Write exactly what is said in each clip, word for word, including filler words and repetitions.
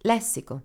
Lessico.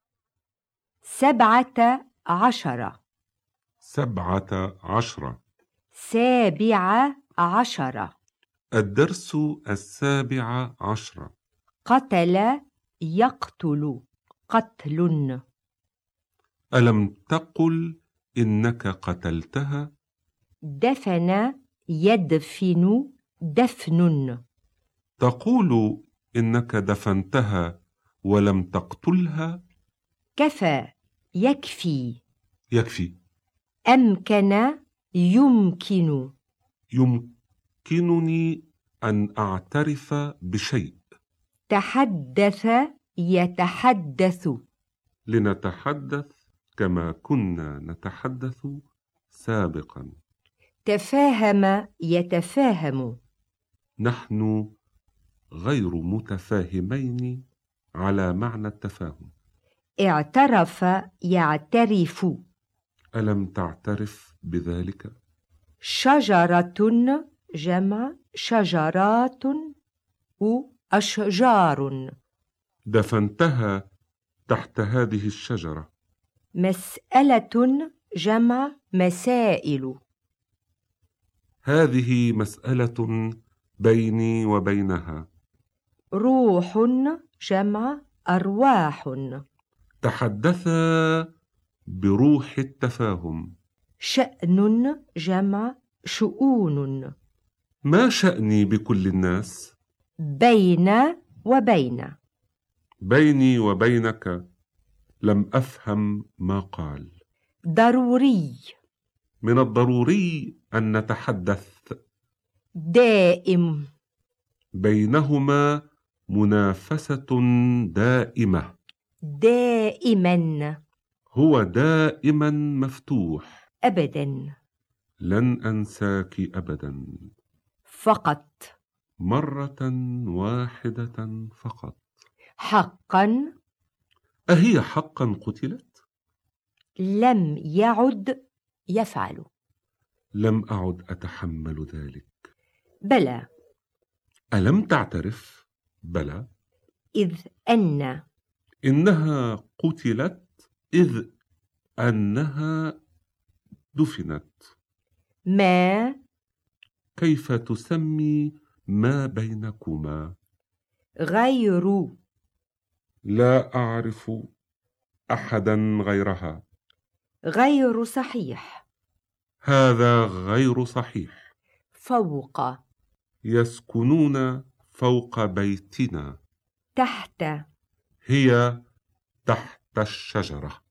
سبعة عشر. سبعة عشر. سابع عشر. الدرس السابع عشر. قتل يقتل قتل. ألم تقل إنك قتلتها؟ دفن يدفن دفن. تقول إنك دفنتها ولم تقتلها؟ كفى يكفي. يكفي. أمكن يمكن. يمكنني أن أعترف بشيء. تحدث يتحدث. لنتحدث كما كنا نتحدث سابقا. تفاهم يتفاهم. نحن غير متفاهمين على معنى التفاهم. اعترف يعترف. ألم تعترف بذلك؟ شجرة جمع شجرات وأشجار. دفنتها تحت هذه الشجرة. مسألة جمع مسائل. هذه مسألة بيني وبينها. روح جمع أرواح. تحدثا بروح التفاهم. شأن جمع شؤون. ما شأني بكل الناس؟ بين وبين. بيني وبينك لم أفهم ما قال. ضروري. من الضروري أن نتحدث. دائم. بينهما منافسة دائمة. دائما. هو دائما مفتوح. أبدا. لن أنساك أبدا. فقط. مرة واحدة فقط. حقا. أهي حقا قتلت؟ لم يعد يفعل. لم أعد أتحمل ذلك. بلى. ألم تعترف؟ بلى. إذ أن. إنها قتلت إذ أنها دفنت. ما. كيف تسمي ما بينكما؟ غير. لا أعرف أحدا غيرها. غير صحيح. هذا غير صحيح. فوق. يسكنون فوق بيتنا. تحت. هي تحت الشجرة.